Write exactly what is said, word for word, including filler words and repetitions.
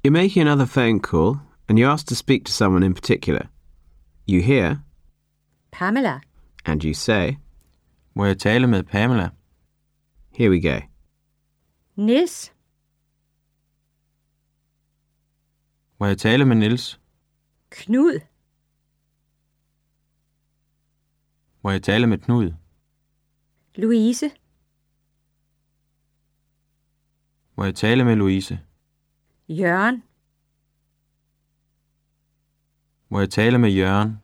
You're making another phone call, and you ask to speak to someone in particular. You hear, Pamela. and you say, Må jeg tale med Pamela? here we go. Niels. Må jeg tale med Niels? Knud. Må jeg tale med Knud? Louise. Må jeg tale med Louise? Jørgen. Må jeg tale med Jørgen?